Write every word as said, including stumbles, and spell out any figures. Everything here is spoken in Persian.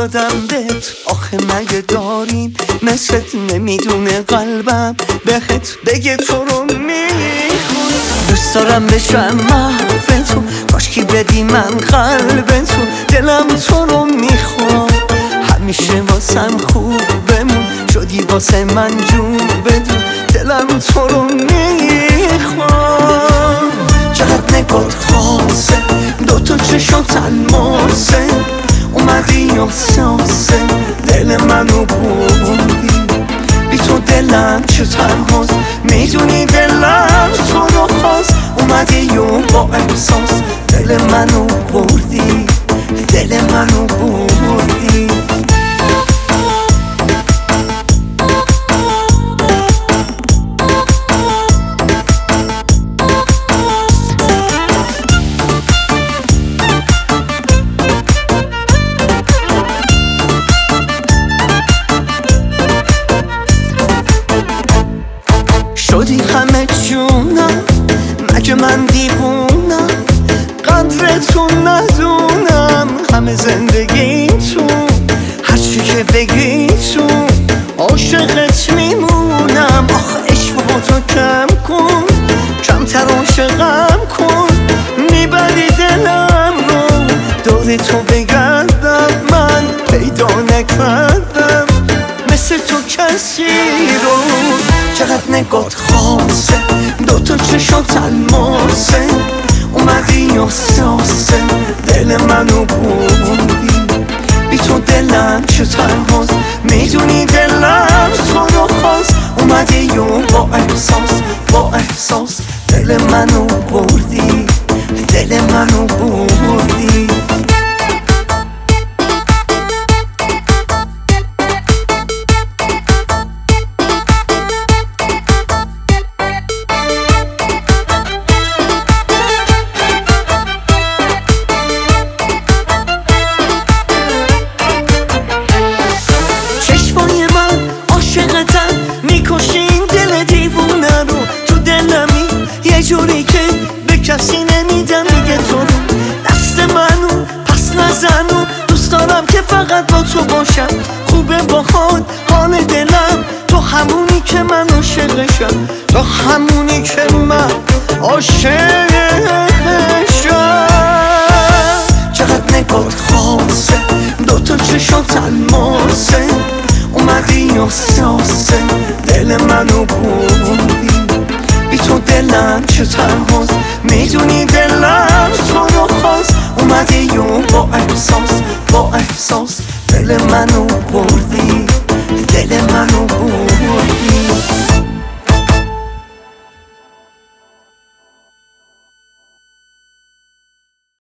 دادم بهت، آخه مگه داریم مثلت؟ نمیدونه قلبم بهت بگه تو رو میخوام. دوست دارم بشم محو تو، کاشکی بدی من قلب تو. دلم تو رو میخوام، همیشه واسم خوب بمون. شدی واسه من جون بدون، دلم تو رو میخوام. چقدر نگات خاصه، دوتا چشات الماسه. اومدی یا ساسه، دل منو بردی. بی تو دلم چه تنهاست، میدونی دلم تو رو خواست. اومدی یا با احساس، دل منو بردی، دل منو بردی. شدی همه جونم، مگه من دیوونم؟ قدرتون ندونم، همه زندگیتون. هرچی که بگیتون عاشقت میمونم. آخه عشقاتو کم کن، کمتر عاشقم کن. میبری دلم رو، دور تو بگردم. من پیدا نکردم مثل تو کسی رو. چقدر نگات خاصه، دوتا چشات الماسه. اومدی یا ساسه، دل منو بردی. بی تو دلم چه تنهاست، میدونی دلم تو رو خواست. اومدی یا با احساس، با احساس دل منو بردی، دل منو بردی. میکشین دل دیوونه رو، تو دلمی یه جوری که به کسی نمیدم دیگه تو رو. دست منو پس نزنو، دوست دارم که فقط با تو باشم. خوبه با خود حال دلم، تو همونی که من عاشقشم. تو همونی که من عاشقشم. چقدر نگات خاصه، دوتا چشات الماسه. اومدی یا ساسه، دل منو بردی. بی تو دلم چه تنهاست، میدونی دلم تو رو خواست. اومدی یا با احساس، با احساس دل منو بردی، دل منو